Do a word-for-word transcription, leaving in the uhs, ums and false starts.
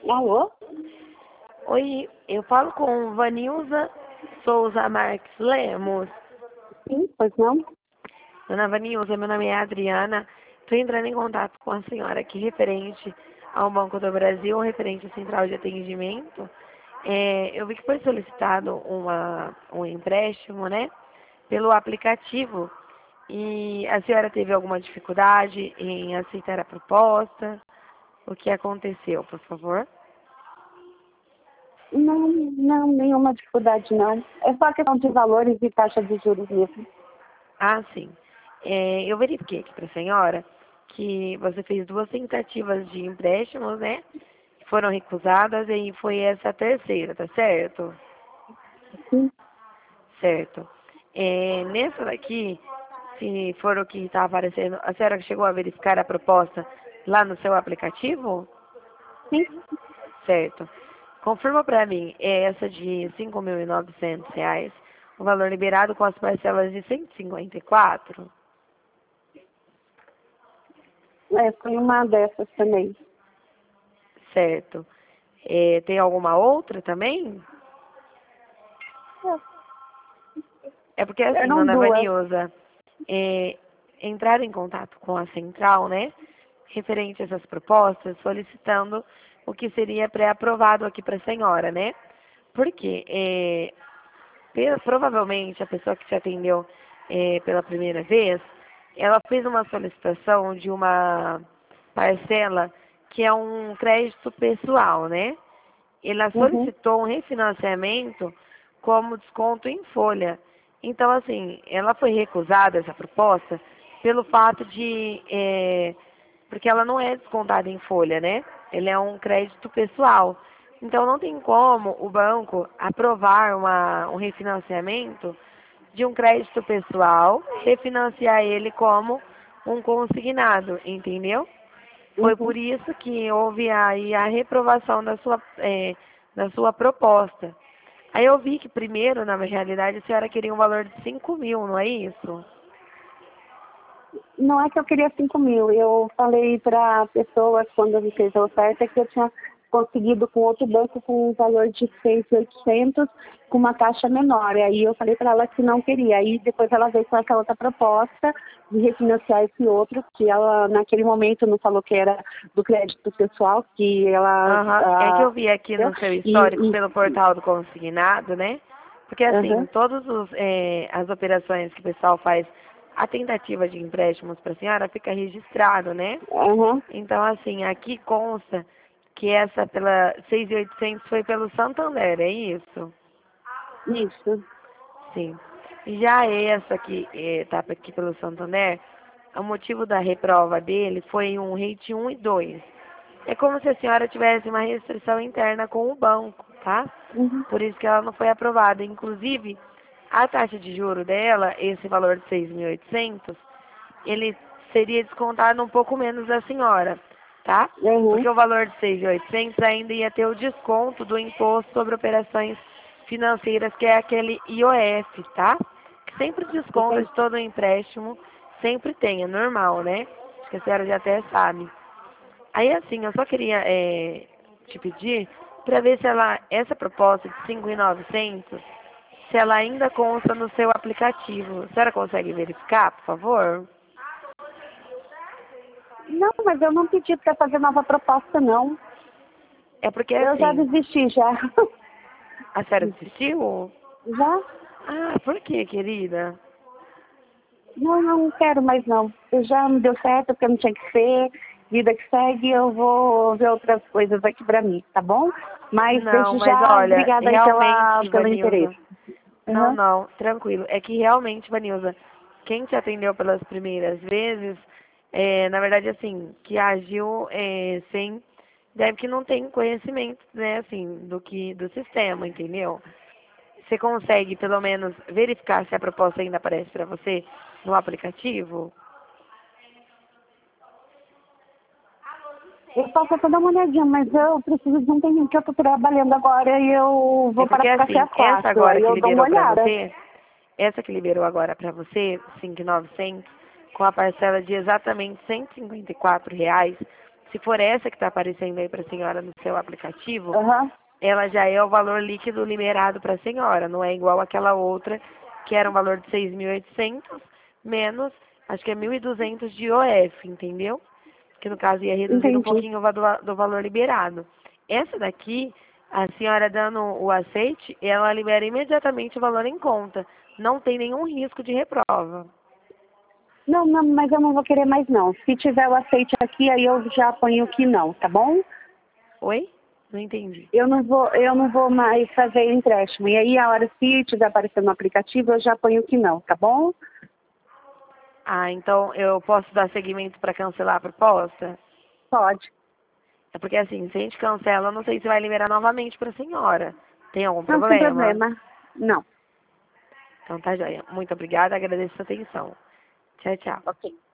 Alô? Oi, eu falo com Vanilza Souza Marques Lemos. Sim, pois não? Dona Vanilza, meu nome é Adriana. Estou entrando em contato com a senhora aqui referente ao Banco do Brasil, referente à Central de Atendimento. É, eu vi que foi solicitado uma, um empréstimo, né, pelo aplicativo. E a senhora teve alguma dificuldade em aceitar a proposta? O que aconteceu, por favor? Não, não, nenhuma dificuldade não. É só questão de valores e taxa de juros mesmo. Ah, sim. É, eu verifiquei aqui para a senhora que você fez duas tentativas de empréstimos, né? Foram recusadas e foi essa a terceira, tá certo? Sim. Certo. É, nessa daqui, se for o que está aparecendo, a senhora chegou a verificar a proposta lá no seu aplicativo? Sim. Certo. Confirma para mim, é essa de cinco mil e novecentos reais, o valor liberado com as parcelas de cento e cinquenta e quatro? É, foi uma dessas também. Certo. É, tem alguma outra também? É porque assim, Eram dona duas. Vanilza, é, entrar em contato com a central, né, referente a essas propostas, solicitando o que seria pré-aprovado aqui para a senhora, né? Porque é, pe- provavelmente a pessoa que te atendeu é, pela primeira vez, ela fez uma solicitação de uma parcela que é um crédito pessoal, né? Ela Uhum. solicitou um refinanciamento como desconto em folha. Então, assim, ela foi recusada essa proposta pelo fato de, é, porque ela não é descontada em folha, né? Ele é um crédito pessoal. Então, não tem como o banco aprovar uma, um refinanciamento de um crédito pessoal, refinanciar ele como um consignado, entendeu? Foi Uhum. por isso que houve aí a reprovação da sua, eh, da sua proposta. Aí eu vi que primeiro, na realidade, a senhora queria um valor de cinco mil, não é isso? Não é que eu queria cinco mil. Eu falei para a pessoa, quando me fez a oferta, que eu tinha conseguido com outro banco com um valor de seis mil e oitocentos com uma taxa menor. E aí eu falei para ela que não queria. Aí depois ela veio com essa outra proposta de refinanciar esse outro, que ela naquele momento não falou que era do crédito pessoal, que ela... Aham. É que ah, eu vi aqui no seu histórico e, e, pelo portal do consignado, né? Porque assim, uhum, todas os, eh, as operações que o pessoal faz, a tentativa de empréstimos para a senhora fica registrado, né? uhum, Então, assim, aqui consta que essa pela seis mil e oitocentos foi pelo Santander, é isso? isso. Sim. Já essa que está aqui pelo Santander, o motivo da reprova dele foi um rate um e dois. É como se a senhora tivesse uma restrição interna com o banco, tá? Uhum. Por isso que ela não foi aprovada. Inclusive, a taxa de juro dela, esse valor de seis mil e oitocentos, ele seria descontado um pouco menos da senhora, tá? Uhum. Porque o valor de seis mil e oitocentos ainda ia ter o desconto do imposto sobre operações financeiras, que é aquele I O F, tá? Que sempre desconta Entendi. de todo o empréstimo, sempre tem, é normal, né? Acho que a senhora já até sabe. Aí assim, eu só queria é, te pedir para ver se ela, essa proposta de cinco mil e novecentos, se ela ainda consta no seu aplicativo. A senhora consegue verificar, por favor? Não, mas eu não pedi para fazer nova proposta, não. É porque Eu já assim, desisti, já. a senhora desistiu? Já? Ah, por quê, querida? Não, não quero mais, não. Eu já não deu certo, porque não tinha que ser. Vida que segue, eu vou ver outras coisas aqui para mim, tá bom? Mas Não, desde mas já, olha, obrigada aí pela, realmente, pelo interesse. Vanilza. Não, Uhum. não, tranquilo. É que realmente, Vanilza, quem te atendeu pelas primeiras vezes, é, na verdade, assim, que agiu é, sem, deve que não tem conhecimento, né, assim, do que, do sistema, entendeu? Você consegue, pelo menos, verificar se a proposta ainda aparece para você no aplicativo? Eu posso até dar uma olhadinha, mas eu preciso de um tempinho que eu tô trabalhando agora e eu É vou para porque, o café assim, às essa quatro. agora Aí que eu dou uma liberou para olhada. você, essa que liberou agora para você, cinco mil e novecentos, com a parcela de exatamente cento e cinquenta e quatro reais, Se for essa que está aparecendo aí para a senhora no seu aplicativo, Aham. ela já é o valor líquido liberado para a senhora, não é igual aquela outra que era um valor de seis mil e oitocentos menos, acho que é mil e duzentos de O F, entendeu? Que no caso ia reduzir um Entendi. pouquinho o va- do valor liberado. Essa daqui, a senhora dando o aceite, ela libera imediatamente o valor em conta. Não tem nenhum risco de reprova. Não, não, mas eu não vou querer mais não. Se tiver o aceite aqui, aí eu já ponho que não, tá bom? Oi? Não entendi. Eu não vou, eu não vou mais fazer empréstimo. E aí a hora se tiver aparecendo no aplicativo, eu já ponho que não, tá bom? Ah, então eu posso dar seguimento para cancelar a proposta? Pode. É porque assim, se a gente cancela, eu não sei se vai liberar novamente para a senhora. Tem algum Não, sem problema? problema. Não. Então tá joia. Muito obrigada, agradeço a sua atenção. Tchau, tchau. Ok.